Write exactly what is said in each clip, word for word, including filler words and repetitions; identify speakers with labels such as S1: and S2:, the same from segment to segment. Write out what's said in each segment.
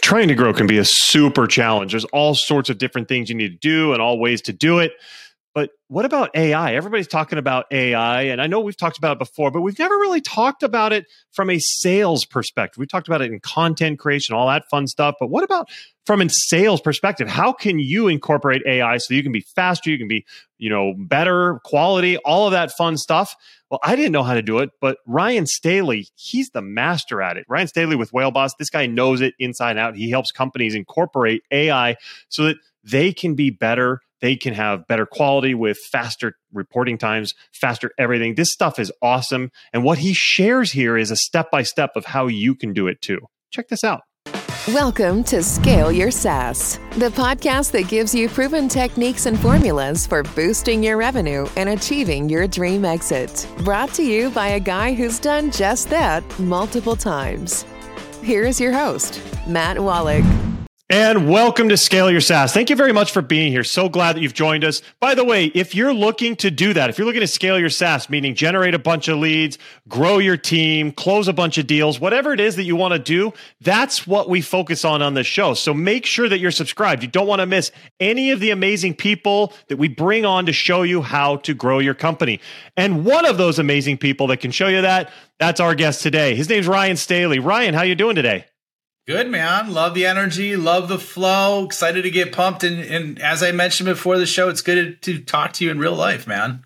S1: trying to grow can be a super challenge. There's all sorts of different things you need to do and all ways to do it. But what about A I? Everybody's talking about A I, and I know we've talked about it before, but we've never really talked about it from a sales perspective. We talked about it in content creation, all that fun stuff. But what about from a sales perspective? How can you incorporate A I so you can be faster, you can be, you know, better quality, all of that fun stuff? Well, I didn't know how to do it, but Ryan Staley, he's the master at it. Ryan Staley with Whale Boss, this guy knows it inside out. He helps companies incorporate A I so that they can be better. They can have better quality with faster reporting times, faster everything. This stuff is awesome. And what he shares here is a step-by-step of how you can do it too. Check this out.
S2: Welcome to Scale Your SaaS, the podcast that gives you proven techniques and formulas for boosting your revenue and achieving your dream exit. Brought to you by a guy who's done just that multiple times. Here is your host, Matt Wallach.
S1: And welcome to Scale Your SaaS. Thank you very much for being here. So glad that you've joined us. By the way, if you're looking to do that, if you're looking to scale your SaaS, meaning generate a bunch of leads, grow your team, close a bunch of deals, whatever it is that you want to do, that's what we focus on on this show. So make sure that you're subscribed. You don't want to miss any of the amazing people that we bring on to show you how to grow your company. And one of those amazing people that can show you that, that's our guest today. His name's Ryan Staley. Ryan, how you doing today?
S3: Good, man. Love the energy. Love the flow. Excited to get pumped. And, and as I mentioned before the show, it's good to talk to you in real life, man.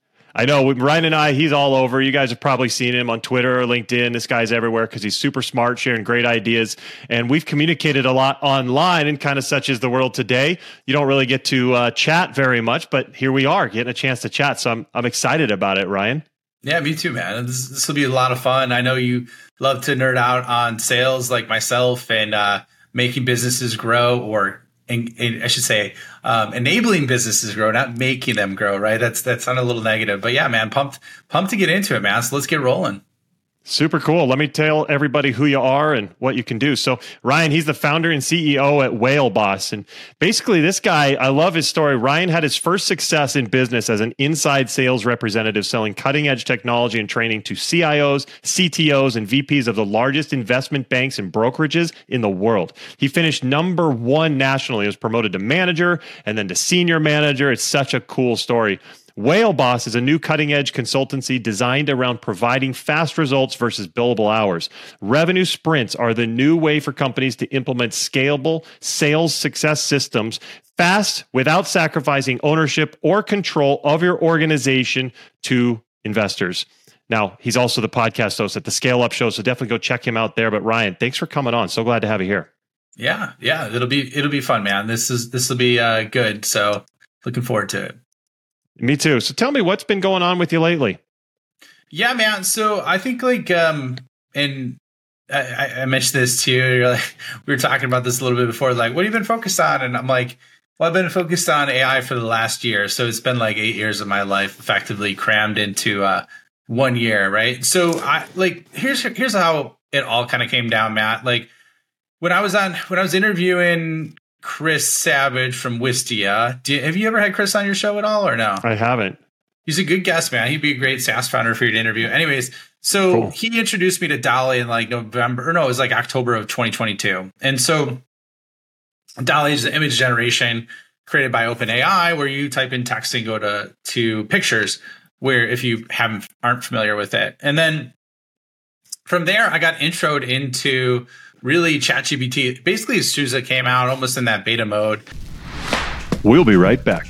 S1: I know. Ryan and I, he's all over. You guys have probably seen him on Twitter or LinkedIn. This guy's everywhere because he's super smart, sharing great ideas. And we've communicated a lot online, and kind of such is the world today. You don't really get to uh, chat very much, but here we are getting a chance to chat. So I'm I'm excited about it, Ryan.
S3: Yeah, me too, man. This, this will be a lot of fun. I know you love to nerd out on sales like myself and uh, making businesses grow, or in, in, I should say, um, enabling businesses grow, not making them grow, right? That's that sounded a little negative. But yeah, man, pumped, pumped to get into it, man. So let's get rolling.
S1: Super cool. Let me tell everybody who you are and what you can do. So Ryan, he's the founder and C E O at Whale Boss. And basically this guy, I love his story. Ryan had his first success in business as an inside sales representative selling cutting edge technology and training to C I Os, C T Os, and V Ps of the largest investment banks and brokerages in the world. He finished number one nationally. He was promoted to manager and then to senior manager. It's such a cool story. Whale Boss is a new cutting-edge consultancy designed around providing fast results versus billable hours. Revenue sprints are the new way for companies to implement scalable sales success systems fast without sacrificing ownership or control of your organization to investors. Now, he's also the podcast host at the Scale Up Show, so definitely go check him out there. But Ryan, thanks for coming on. So glad to have you here.
S3: Yeah, yeah, it'll be it'll be fun, man. This is this will be uh, good. So looking forward to it.
S1: Me too. So tell me, what's been going on with you lately?
S3: Yeah, man. So I think like, um, and I, I mentioned this to you. You're like, we were talking about this a little bit before. Like, what have you been focused on? And I'm like, well, I've been focused on A I for the last year. So it's been like eight years of my life effectively crammed into uh, one year, right? So I like here's here's how it all kind of came down, Matt. Like when I was on when I was interviewing Chris Savage from Wistia. Do you, have you ever had Chris on your show at all or no?
S1: I haven't.
S3: He's a good guest, man. He'd be a great SaaS founder for you to interview. Anyways, so cool. He introduced me to DALL-E in like November, or no, it was like October of twenty twenty-two. And so DALL-E is an image generation created by OpenAI where you type in text and go to, to pictures, where if you haven't aren't familiar with it. And then from there, I got introed into really ChatGPT, basically as soon as it came out, almost in that beta mode.
S1: We'll be right back.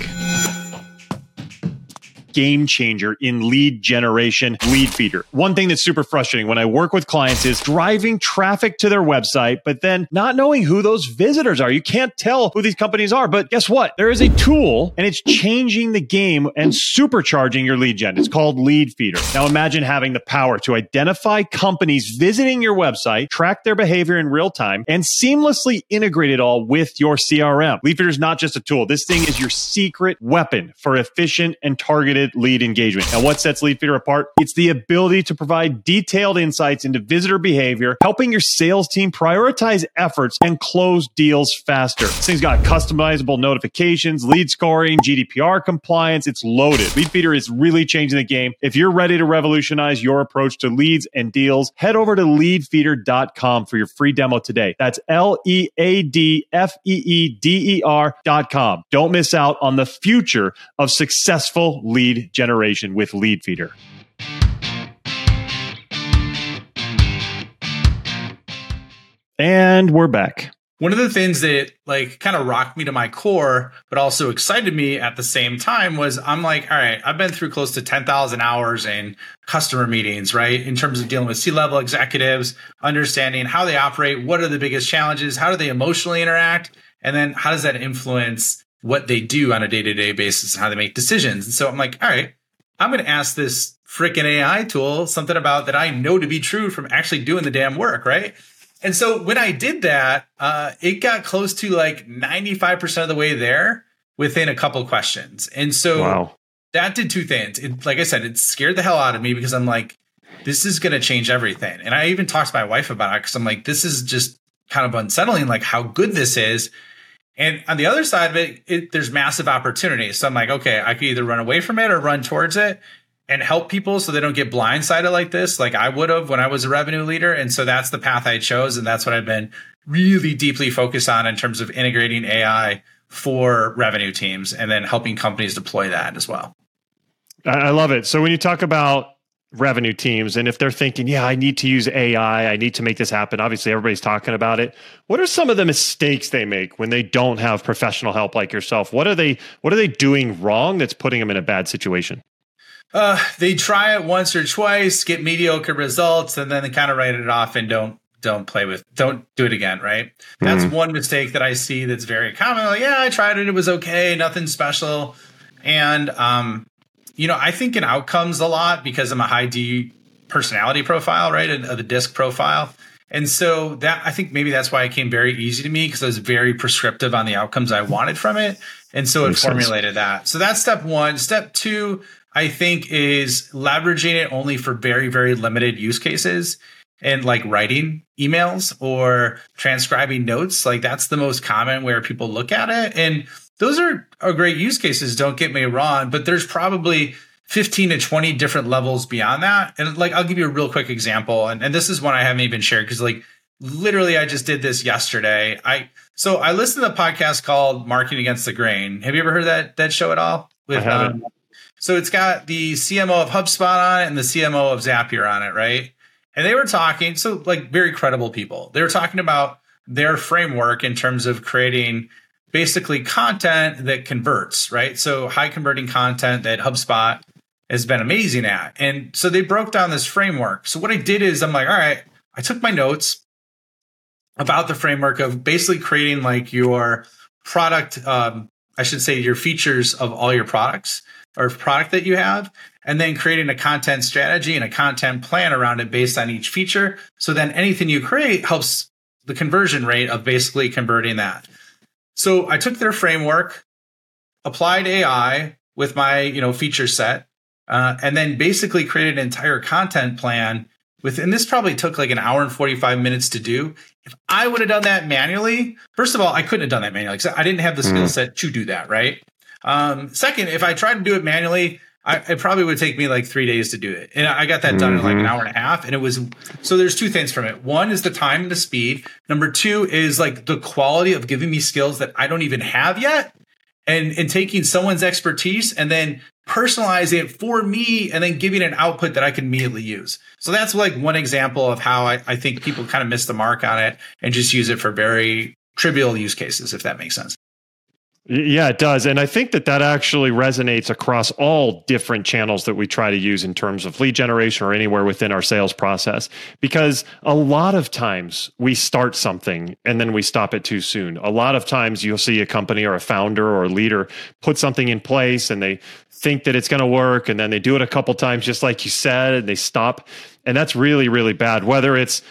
S1: Game changer in lead generation, Leadfeeder. One thing that's super frustrating when I work with clients is driving traffic to their website, but then not knowing who those visitors are. You can't tell who these companies are, but guess what? There is a tool and it's changing the game and supercharging your lead gen. It's called Leadfeeder. Now imagine having the power to identify companies visiting your website, track their behavior in real time, and seamlessly integrate it all with your C R M. Leadfeeder is not just a tool. This thing is your secret weapon for efficient and targeted targeted lead engagement. And what sets Leadfeeder apart? It's the ability to provide detailed insights into visitor behavior, helping your sales team prioritize efforts and close deals faster. This thing's got customizable notifications, lead scoring, G D P R compliance. It's loaded. Leadfeeder is really changing the game. If you're ready to revolutionize your approach to leads and deals, head over to leadfeeder dot com for your free demo today. That's L E A D F E E D E R dot com. Don't miss out on the future of successful lead generation with Leadfeeder. And we're back.
S3: One of the things that like kind of rocked me to my core, but also excited me at the same time was I'm like, all right, I've been through close to ten thousand hours in customer meetings, right? In terms of dealing with C-level executives, understanding how they operate, what are the biggest challenges, how do they emotionally interact, and then how does that influence what they do on a day-to-day basis and how they make decisions. And so I'm like, all right, I'm going to ask this freaking A I tool something about that I know to be true from actually doing the damn work, right? And so when I did that, uh, it got close to like ninety-five percent of the way there within a couple questions. And so wow. that did two things. It, like I said, it scared the hell out of me because I'm like, this is going to change everything. And I even talked to my wife about it because I'm like, this is just kind of unsettling, like how good this is. And on the other side of it, it, there's massive opportunity. So I'm like, okay, I could either run away from it or run towards it and help people so they don't get blindsided like this, like I would have when I was a revenue leader. And so that's the path I chose. And that's what I've been really deeply focused on in terms of integrating A I for revenue teams and then helping companies deploy that as well.
S1: I love it. So when you talk about revenue teams, and if they're thinking, yeah, I need to use A I, I need to make this happen. Obviously, everybody's talking about it. What are some of the mistakes they make when they don't have professional help like yourself? What are they, what are they doing wrong that's putting them in a bad situation?
S3: Uh, they try it once or twice, get mediocre results, and then they kind of write it off and don't don't play with, don't do it again, right? That's mm-hmm. one mistake that I see that's very common. Like, yeah, I tried it, it was okay, nothing special. And um, you know, I think in outcomes a lot because I'm a high D personality profile, right? Of the DISC profile. And so that, I think maybe that's why it came very easy to me because I was very prescriptive on the outcomes I wanted from it. And so Makes it formulated sense. that. So that's step one. Step two, I think, is leveraging it only for very, very limited use cases and like writing emails or transcribing notes. Like that's the most common where people look at it. And those are, are great use cases, don't get me wrong, but there's probably fifteen to twenty different levels beyond that. And like, I'll give you a real quick example. And, and this is one I haven't even shared because like literally I just did this yesterday. I, so I listened to a podcast called Marketing Against the Grain. Have you ever heard that, that show at all? With,
S1: I haven't.
S3: Um, so it's got the C M O of HubSpot on it and the C M O of Zapier on it, right? And they were talking, so like very credible people. They were talking about their framework in terms of creating basically content that converts, right? So high converting content that HubSpot has been amazing at. And so they broke down this framework. So what I did is I'm like, all right, I took my notes about the framework of basically creating like your product, um, I should say your features of all your products or product that you have, and then creating a content strategy and a content plan around it based on each feature. So then anything you create helps the conversion rate of basically converting that. So I took their framework, applied A I with my, you know, feature set, uh, and then basically created an entire content plan within. This probably took like an hour and forty-five minutes to do. If I would have done that manually, first of all, I couldn't have done that manually because I didn't have the skill set to do that, right? Um, second, if I tried to do it manually, I, it probably would take me like three days to do it. And I got that done mm-hmm. in like an hour and a half. And it was, so there's two things from it. One is the time and the speed. Number two is like the quality of giving me skills that I don't even have yet. And, and taking someone's expertise and then personalizing it for me and then giving an output that I can immediately use. So that's like one example of how I, I think people kind of miss the mark on it and just use it for very trivial use cases, if that makes sense.
S1: Yeah, it does. And I think that that actually resonates across all different channels that we try to use in terms of lead generation or anywhere within our sales process. Because a lot of times we start something and then we stop it too soon. A lot of times you'll see a company or a founder or a leader put something in place and they think that it's going to work. And then they do it a couple times, just like you said, and they stop. And that's really, really bad. Whether it's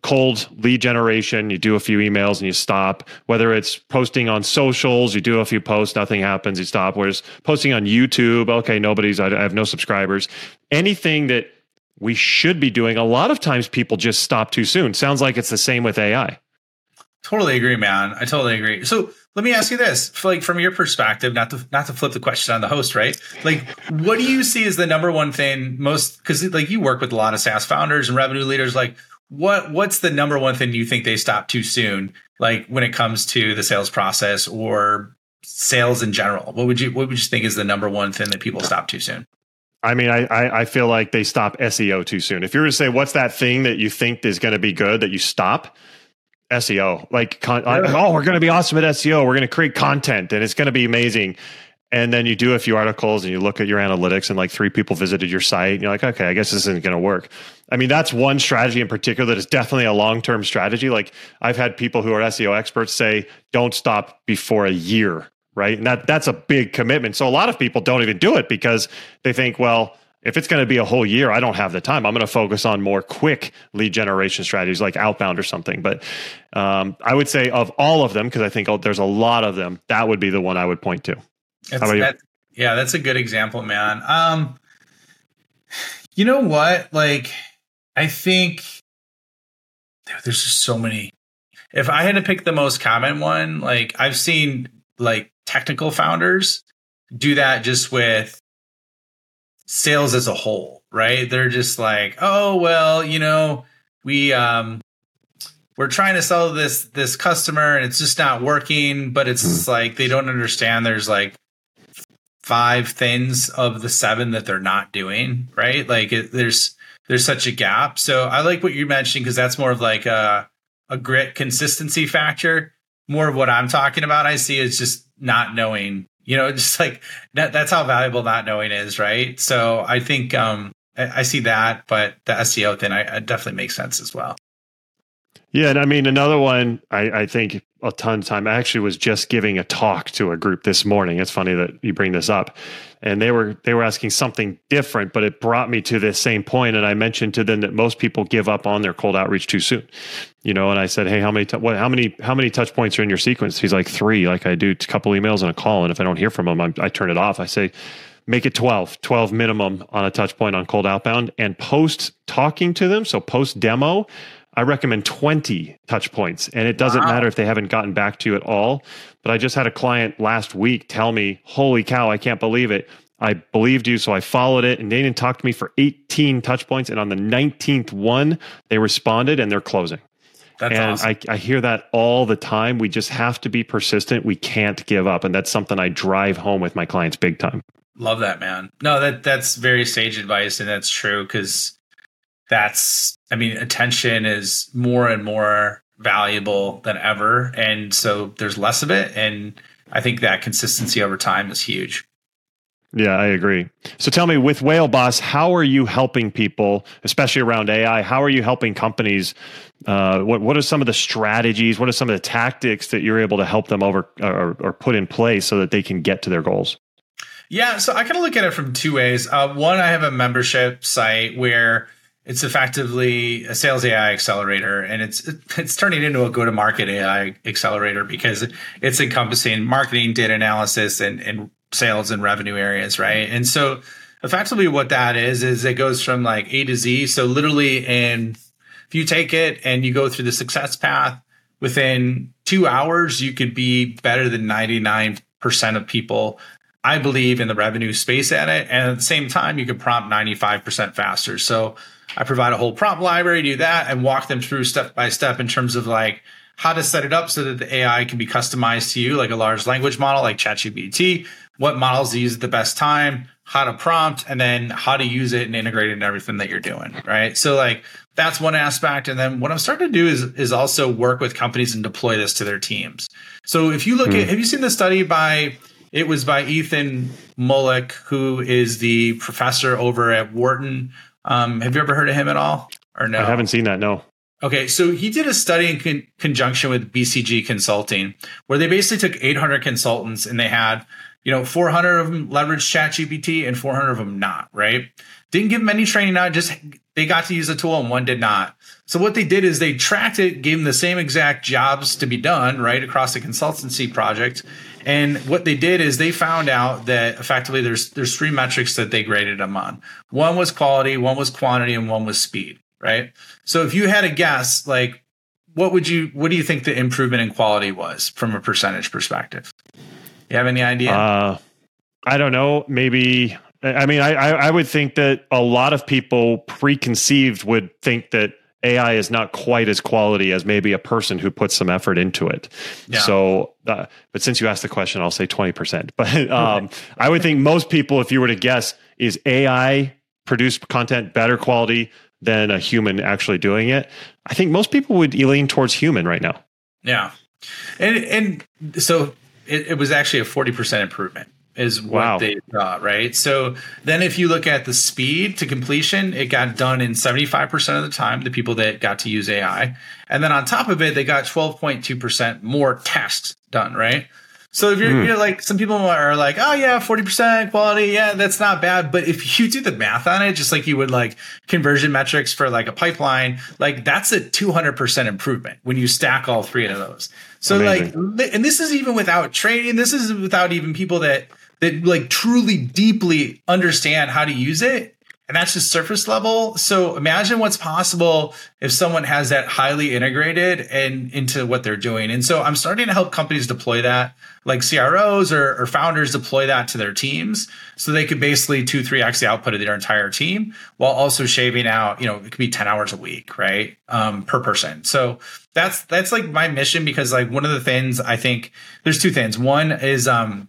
S1: cold lead generation, you do a few emails and you stop. Whether it's posting on socials, you do a few posts, nothing happens, you stop. Whereas posting on YouTube, okay, nobody's, I have no subscribers. Anything that we should be doing, a lot of times people just stop too soon. Sounds like it's the same with A I.
S3: Totally agree, man. I totally agree. So let me ask you this, like from your perspective, not to not to flip the question on the host, right? Like, what do you see as the number one thing most? Because like you work with a lot of SaaS founders and revenue leaders. Like, what what's the number one thing you think they stop too soon? Like when it comes to the sales process or sales in general, what would you what would you think is the number one thing that people stop too soon?
S1: I mean, I, I I feel like they stop S E O too soon. If you were to say, what's that thing that you think is going to be good that you stop? S E O, like, con- really? Oh, we're going to be awesome at S E O. We're going to create content and it's going to be amazing. And then you do a few articles and you look at your analytics and like three people visited your site. And you're like, okay, I guess this isn't going to work. I mean, that's one strategy in particular that is definitely a long-term strategy. Like I've had people who are S E O experts say, don't stop before a year, right? And that that's a big commitment. So a lot of people don't even do it because they think, well, if it's going to be a whole year, I don't have the time. I'm going to focus on more quick lead generation strategies like outbound or something. But um, I would say of all of them, because I think there's a lot of them, that would be the one I would point to.
S3: How about that, you? Yeah, that's a good example, man. Um, you know what? Like, I think there's just so many. If I had to pick the most common one, like I've seen like technical founders do that just with sales as a whole, right? They're just like, oh, well, you know, we, um, we're trying to sell this, this customer and it's just not working, but it's like, they don't understand there's like five things of the seven that they're not doing, right? Like it, there's, there's such a gap. So I like what you mentioned, because that's more of like a, a grit consistency factor. More of what I'm talking about, I see is just not knowing. You know, just like that, that's how valuable not knowing is, right? So I think um, I, I see that, but the S E O thing I, I definitely makes sense as well.
S1: Yeah, and I mean, another one, I, I think a ton of time, I actually was just giving a talk to a group this morning. It's funny that you bring this up. And they were they were asking something different, but it brought me to this same point. And I mentioned to them that most people give up on their cold outreach too soon. You know, and I said, hey, how many, t- what, how many, how many touch points are in your sequence? He's like, three. Like I do a couple emails and a call. And if I don't hear from them, I'm, I turn it off. I say, make it twelve, twelve minimum on a touch point on cold outbound, and post talking to them. So post demo, I recommend twenty touch points, and it doesn't wow. matter if they haven't gotten back to you at all. But I just had a client last week tell me, holy cow, I can't believe it. I believed you, so I followed it, and they didn't talk to me for eighteen touch points. And on the nineteenth one, they responded and they're closing. That's and awesome. I, I hear that all the time. We just have to be persistent. We can't give up. And that's something I drive home with my clients big time.
S3: Love that, man. No, that that's very sage advice. And that's true, because that's, I mean, attention is more and more valuable than ever. And so there's less of it. And I think that consistency over time is huge.
S1: Yeah, I agree. So tell me, with WhaleBoss, how are you helping people, especially around A I? How are you helping companies? Uh, what What are some of the strategies? What are some of the tactics that you're able to help them over or, or put in place so that they can get to their goals?
S3: Yeah, so I kind of look at it from two ways. Uh, one, I have a membership site where it's effectively a sales A I accelerator, and it's it's turning into a go-to-market A I accelerator, because it's encompassing marketing, data analysis, and and sales and revenue areas, right? And so effectively what that is, is it goes from like A to Z. So literally, and if you take it and you go through the success path, within two hours, you could be better than ninety-nine percent of people, I believe, in the revenue space at it. And at the same time, you could prompt ninety-five percent faster. So I provide a whole prompt library, do that, and walk them through step by step in terms of like how to set it up so that the A I can be customized to you, like a large language model like ChatGPT, what models to use at the best time, how to prompt, and then how to use it and integrate it in everything that you're doing, right? So like that's one aspect. And then what I'm starting to do is, is also work with companies and deploy this to their teams. So if you look mm. at, have you seen the study by, it was by Ethan Mollick, who is the professor over at Wharton. Um, have you ever heard of him at all, or no?
S1: I haven't seen that, no.
S3: Okay, so he did a study in con- conjunction with B C G Consulting, where they basically took eight hundred consultants and they had You know, four hundred of them leveraged ChatGPT and four hundred of them not, right? Didn't give them any training on it, just they got to use the tool and one did not. So what they did is they tracked it, gave them the same exact jobs to be done, right, across the consultancy project. And what they did is they found out that effectively there's there's three metrics that they graded them on. One was quality, one was quantity, and one was speed, right? So if you had a guess, like what would you what do you think the improvement in quality was from a percentage perspective? You have any idea?
S1: Uh, I don't know. Maybe. I mean, I, I would think that a lot of people preconceived would think that A I is not quite as quality as maybe a person who puts some effort into it. Yeah. So, uh, but since you asked the question, I'll say twenty percent. But um, I would think most people, if you were to guess, is A I produced content better quality than a human actually doing it? I think most people would lean towards human right now.
S3: Yeah. And, and so it, it was actually a forty percent improvement. Is what wow. they thought, right? So then if you look at the speed to completion, it got done in seventy-five percent of the time, the people that got to use A I. And then on top of it, they got twelve point two percent more tasks done, right? So if you're, mm. you're like, some people are like, oh yeah, forty percent quality. Yeah, that's not bad. But if you do the math on it, just like you would like conversion metrics for like a pipeline, like that's a two hundred percent improvement when you stack all three of those. So Amazing. like, and this is even without training. This is without even people that, that like truly deeply understand how to use it. And that's just surface level. So imagine what's possible if someone has that highly integrated and into what they're doing. And so I'm starting to help companies deploy that, like C R Os or, or founders deploy that to their teams. So they could basically two, three X the output of their entire team while also shaving out, you know, it could be ten hours a week, right? Um, per person. So that's, that's like my mission, because like one of the things I think there's two things. One is, um,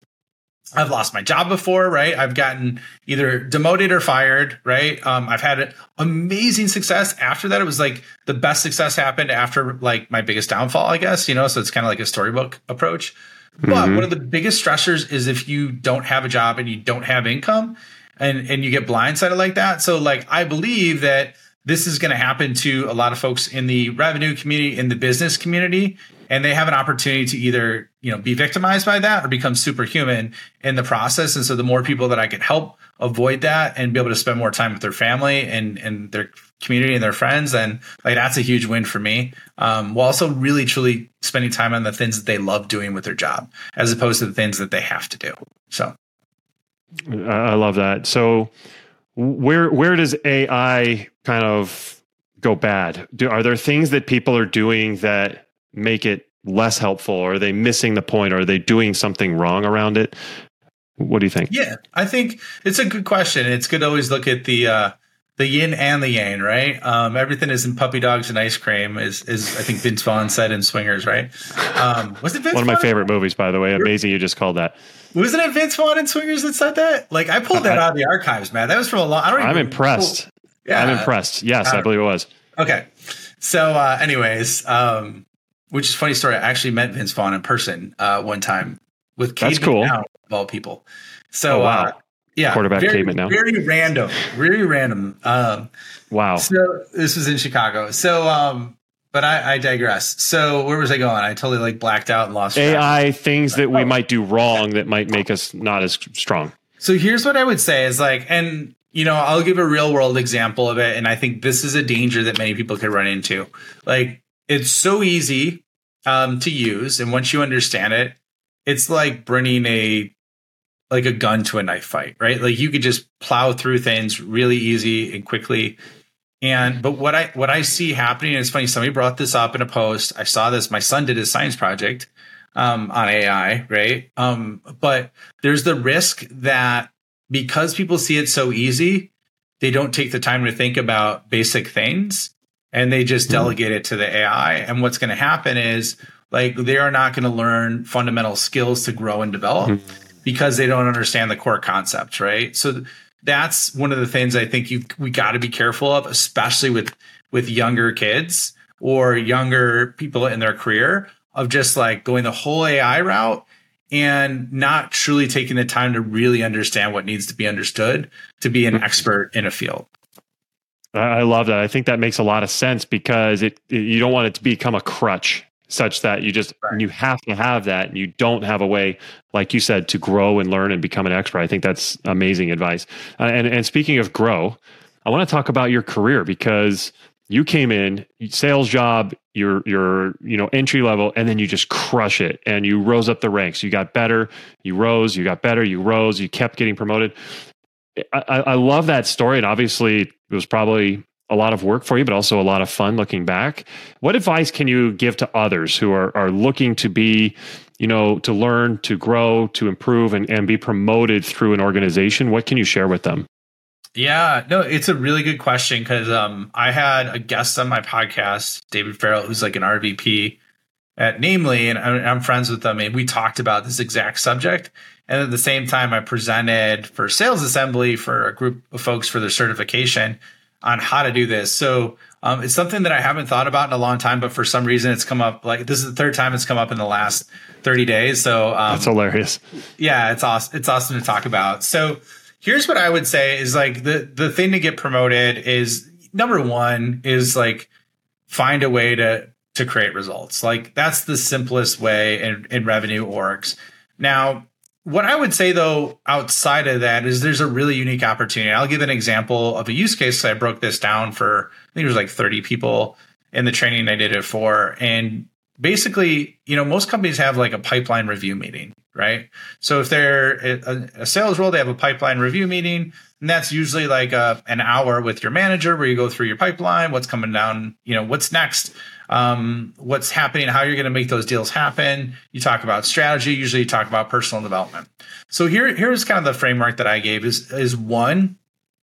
S3: I've lost my job before, right? I've gotten either demoted or fired, right? Um, I've had amazing success after that. It was like the best success happened after like my biggest downfall, I guess, you know, so it's kind of like a storybook approach. Mm-hmm. But one of the biggest stressors is if you don't have a job and you don't have income and, and you get blindsided like that. So like, I believe that this is going to happen to a lot of folks in the revenue community, in the business community. And they have an opportunity to either, you know, be victimized by that or become superhuman in the process. And so the more people that I can help avoid that and be able to spend more time with their family and, and their community and their friends, then like that's a huge win for me. Um, while also really, truly spending time on the things that they love doing with their job, as opposed to the things that they have to do. So
S1: I love that. So where where does A I kind of go bad? Do, are there things that people are doing that make it less helpful? Or are they missing the point? Or are they doing something wrong around it? What do you think?
S3: Yeah, I think it's a good question. It's good to always look at the uh, the yin and the yang, right? Um, everything isn't puppy dogs and ice cream, is is I think Vince Vaughn said in Swingers, right? Um, was it Vince
S1: One of my
S3: Vaughn?
S1: favorite movies, by the way. Amazing you just called that.
S3: Wasn't it Vince Vaughn in Swingers that said that? Like I pulled that I, out of the archives, man. That was from a long. I don't. Even,
S1: I'm impressed. Cool. Yeah, I'm impressed. Yes, I, I believe it was.
S3: Okay, so uh, anyways. Um, Which is a funny story. I actually met Vince Vaughn in person uh, one time with Cade
S1: That's cool.
S3: McNown, of all people. So,
S1: oh, wow.
S3: uh, yeah,
S1: quarterback
S3: very,
S1: Cade McNown.
S3: Very random, very random. Um,
S1: wow.
S3: So this was in Chicago. So, um, but I, I digress. So where was I going? I totally like blacked out and lost track.
S1: A I things that we oh. might do wrong that might make us not as strong.
S3: So here's what I would say is like, and you know, I'll give a real world example of it, and I think this is a danger that many people could run into. Like, it's so easy um, to use, and once you understand it, it's like bringing a like a gun to a knife fight, right? Like you could just plow through things really easy and quickly. And but what I what I see happening, and it's funny, somebody brought this up in a post. I saw this. My son did his science project um, on A I, right? Um, but there's the risk that because people see it so easy, they don't take the time to think about basic things. And they just delegate it to the A I. And what's going to happen is like they are not going to learn fundamental skills to grow and develop mm-hmm. because they don't understand the core concepts, right? So that's one of the things I think you we got to be careful of, especially with with younger kids or younger people in their career, of just like going the whole A I route and not truly taking the time to really understand what needs to be understood to be an mm-hmm. expert in a field.
S1: I love that. I think that makes a lot of sense because it, it you don't want it to become a crutch. such that you just,
S3: Right.
S1: you have to have that, and you don't have a way, like you said, to grow and learn and become an expert. I think that's amazing advice. Uh, and, and speaking of grow, I want to talk about your career, because you came in, sales job, you're, you're, you know, entry level, and then you just crush it, and you rose up the ranks. You got better, you rose, you got better, you rose, you kept getting promoted. I, I love that story. And obviously it was probably a lot of work for you, but also a lot of fun looking back. What advice can you give to others who are, are looking to be, you know, to learn, to grow, to improve, and, and be promoted through an organization? What can you share with them?
S3: Yeah, no, it's a really good question, because um, I had a guest on my podcast, David Farrell, who's like an R V P at Namely, and I'm, I'm friends with them, and we talked about this exact subject. And at the same time, I presented for Sales Assembly for a group of folks for their certification on how to do this. So um, it's something that I haven't thought about in a long time, but for some reason it's come up. Like, this is the third time it's come up in the last thirty days. So um,
S1: that's hilarious.
S3: Yeah, it's awesome. It's awesome to talk about. So here's what I would say is, like, the, the thing to get promoted is, number one is, like, find a way to, to create results. Like, that's the simplest way in, in revenue orgs. Now, what I would say, though, outside of that, is there's a really unique opportunity. I'll give an example of a use case. I broke this down for, I think it was like thirty people in the training I did it for. And basically, you know, most companies have like a pipeline review meeting, right? So if they're a, a sales role, they have a pipeline review meeting, and that's usually like a, an hour with your manager where you go through your pipeline, what's coming down, you know, what's next, um, what's happening, how you're going to make those deals happen. You talk about strategy. Usually you talk about personal development. So here, here's kind of the framework that I gave is, is one,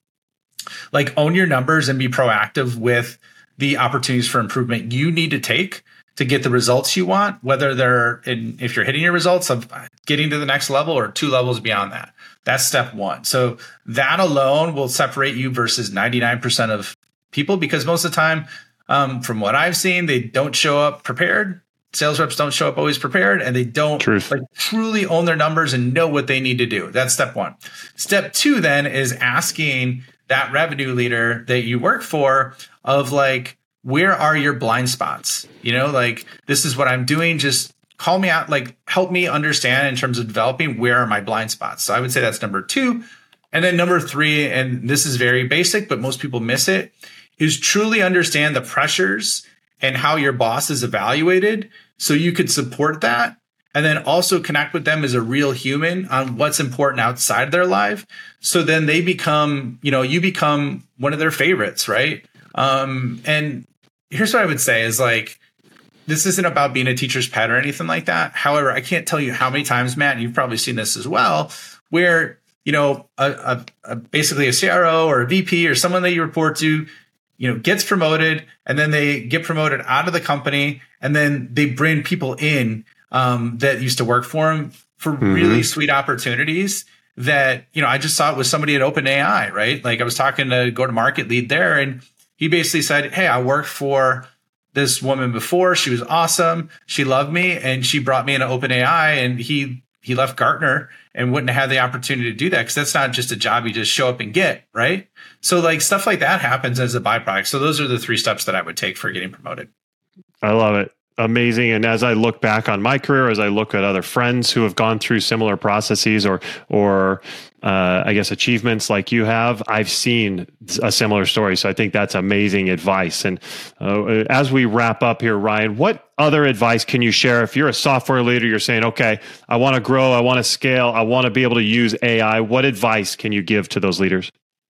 S3: like, own your numbers and be proactive with the opportunities for improvement you need to take to get the results you want, whether they're in, if you're hitting your results of getting to the next level or two levels beyond that. That's step one. So that alone will separate you versus ninety-nine percent of people, because most of the time, um, from what I've seen, they don't show up prepared. Sales reps don't show up always prepared, and they don't
S1: Truth.
S3: like truly own their numbers and know what they need to do. That's step one. Step two then is asking that revenue leader that you work for of, like, where are your blind spots? You know, like, this is what I'm doing. Just call me out, like, help me understand in terms of developing where are my blind spots. So I would say that's number two. And then number three, and this is very basic, but most people miss it, is truly understand the pressures and how your boss is evaluated so you could support that. And then also connect with them as a real human on what's important outside their life. So then they become, you know, you become one of their favorites, right? Um, and here's what I would say is, like, this isn't about being a teacher's pet or anything like that. However, I can't tell you how many times, Matt, and you've probably seen this as well, where, you know, a, a, a basically a C R O or a V P or someone that you report to, you know, gets promoted, and then they get promoted out of the company, and then they bring people in um, that used to work for them for mm-hmm. really sweet opportunities that, you know, I just saw it with somebody at OpenAI, right? Like, I was talking to go-to-market lead there, and he basically said, hey, I worked for this woman before. She was awesome. She loved me, and she brought me into OpenAI, and he he left Gartner and wouldn't have had the opportunity to do that, because that's not just a job you just show up and get, right? So, like, stuff like that happens as a byproduct. So those are the three steps that I would take for getting promoted.
S1: I love it. Amazing. And as I look back on my career, as I look at other friends who have gone through similar processes or, or uh, I guess, achievements like you have, I've seen a similar story. So I think that's amazing advice. And uh, as we wrap up here, Ryan, what other advice can you share? If you're a software leader, you're saying, okay, I want to grow, I want to scale, I want to be able to use A I. What advice can you give to those leaders?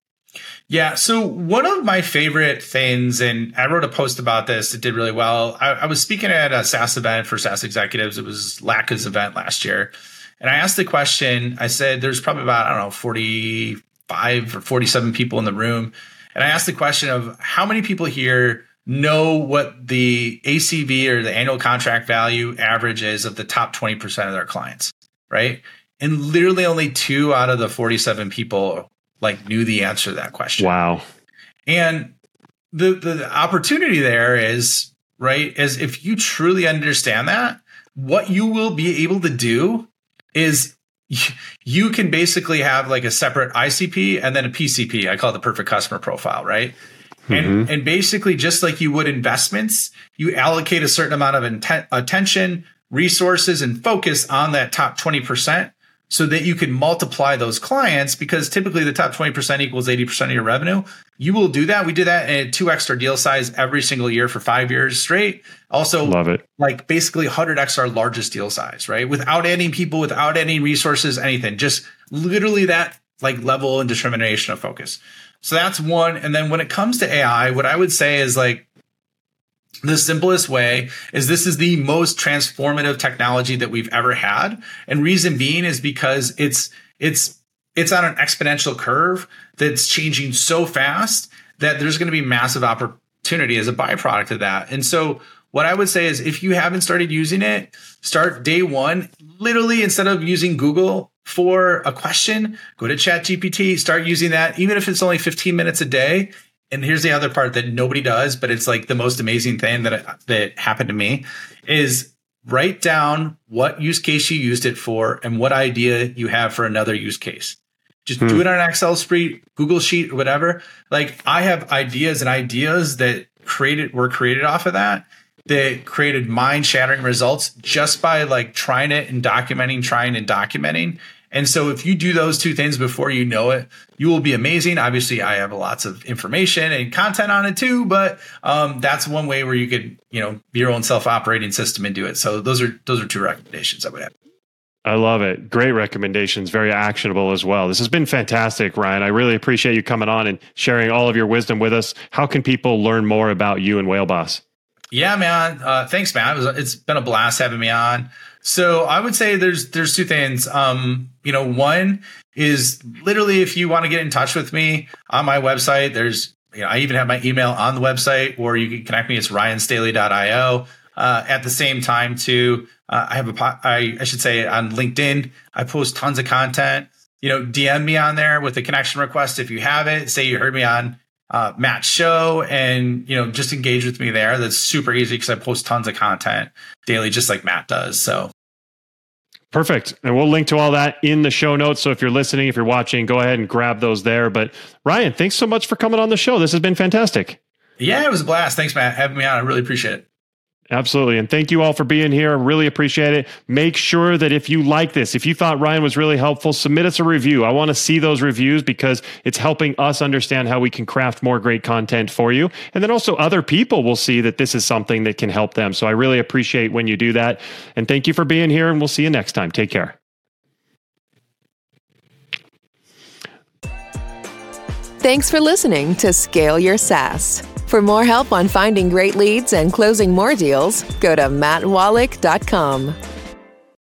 S3: Yeah. So one of my favorite things, and I wrote a post about this, it did really well. I, I was speaking at a SaaS event for SaaS executives. It was Laka's event last year. And I asked the question, I said, there's probably about, I don't know, forty-five or forty-seven people in the room. And I asked the question of how many people here know what the A C V or the annual contract value average is of the top twenty percent of their clients, right? And literally only two out of the forty-seven people like knew the answer to that question.
S1: Wow.
S3: And the, the opportunity there is, right, is if you truly understand that, what you will be able to do is you can basically have like a separate I C P and then a P C P. I call it the perfect customer profile, right? And, mm-hmm. and basically, just like you would investments, you allocate a certain amount of intent, attention, resources, and focus on that top twenty percent so that you can multiply those clients, because typically the top twenty percent equals eighty percent of your revenue. You will do that. We did that in a two X our deal size every single year for five years straight. Also,
S1: love it.
S3: Like basically one hundred X our largest deal size, right? Without any people, without any resources, anything, just literally that like level and determination of focus. So that's one. And then when it comes to A I, what I would say is like the simplest way is this is the most transformative technology that we've ever had. And reason being is because it's it's it's on an exponential curve that's changing so fast that there's going to be massive opportunity as a byproduct of that. And so what I would say is if you haven't started using it, start day one. Literally, instead of using Google for a question, go to ChatGPT, start using that, even if it's only fifteen minutes a day. And here's the other part that nobody does, but it's like the most amazing thing that that happened to me is write down what use case you used it for and what idea you have for another use case. Just hmm. do it on an Excel spreadsheet, Google Sheet, or whatever. Like I have ideas and ideas that created were created off of that. That created mind-shattering results just by like trying it and documenting, trying and documenting. And so if you do those two things before you know it, you will be amazing. Obviously, I have lots of information and content on it too, but um, that's one way where you could, you know, be your own self-operating system and do it. So those are those are two recommendations I would have.
S1: I love it. Great recommendations. Very actionable as well. This has been fantastic, Ryan. I really appreciate you coming on and sharing all of your wisdom with us. How can people learn more about you and Whaleboss?
S3: Yeah, man. Uh, thanks, man. It was, it's been a blast having me on. So I would say there's there's two things. Um, you know, one is literally if you want to get in touch with me on my website, there's, you know, I even have my email on the website, or you can connect me. It's ryan staley dot io. Uh, at the same time, too, uh, I have a I, I should say on LinkedIn, I post tons of content. You know, D M me on there with a connection request if you have it. Say you heard me on Uh, Matt's show, and you know, just engage with me there. That's super easy because I post tons of content daily, just like Matt does. So
S1: perfect, and we'll link to all that in the show notes. So if you're listening, if you're watching, go ahead and grab those there. But Ryan, thanks so much for coming on the show. This has been fantastic.
S3: Yeah, it was a blast. Thanks, Matt, having me on. I really appreciate it.
S1: Absolutely. And thank you all for being here. I really appreciate it. Make sure that if you like this, if you thought Ryan was really helpful, submit us a review. I want to see those reviews because it's helping us understand how we can craft more great content for you. And then also other people will see that this is something that can help them. So I really appreciate when you do that. And thank you for being here, and we'll see you next time. Take care.
S2: Thanks for listening to Scale Your SaaS. For more help on finding great leads and closing more deals, go to matt wallach dot com.